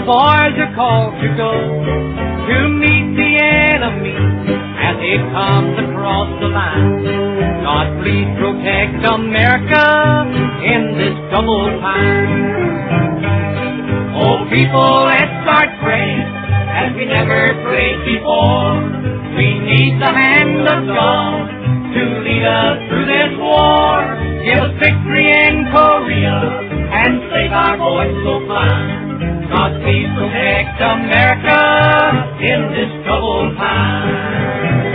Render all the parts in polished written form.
boys are called to go to meet the enemy as it comes across the line. God, please protect America in this troubled time. Oh, people, let's start praying as we never prayed before. We need the hand of God to lead us through this war. Give us victory in Korea and save our boys so fine. God, please protect America in this troubled time.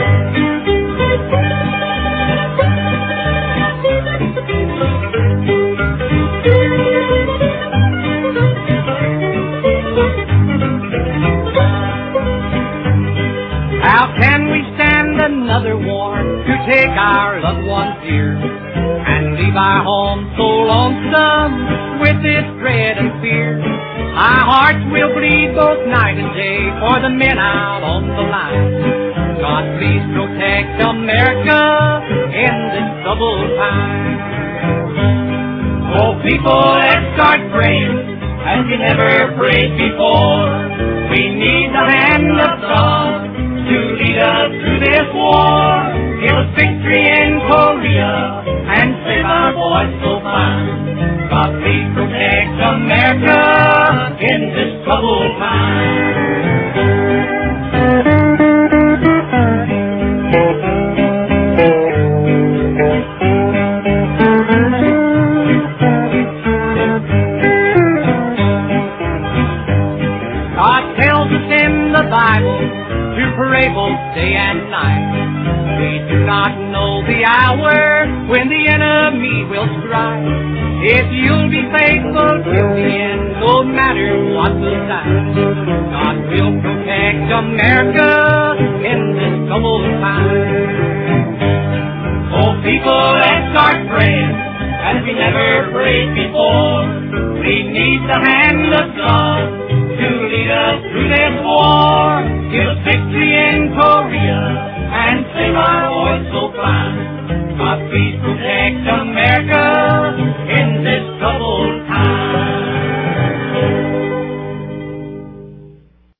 How can we stand another war to take our loved ones here and leave our home so lonesome with this dread and fear? Our hearts will bleed both night and day for the men out on the line. God, please protect America in this troubled time. Oh, people, let's start praying as we never prayed before. We need the hand of God to lead us through this war. Give us victory in Korea and save our boys so fine. God, please protect America in this troubled time. God tells us in the Bible to pray both day and night. We do not know the hour when the enemy will strike. If you'll be faithful till the end, no matter what the time, God will protect America in this troubled time. Oh, people, let's start praying as we never prayed before. We need the hand of God to lead us through this war. Give us victory in Korea and save our boys so fine. God, please protect America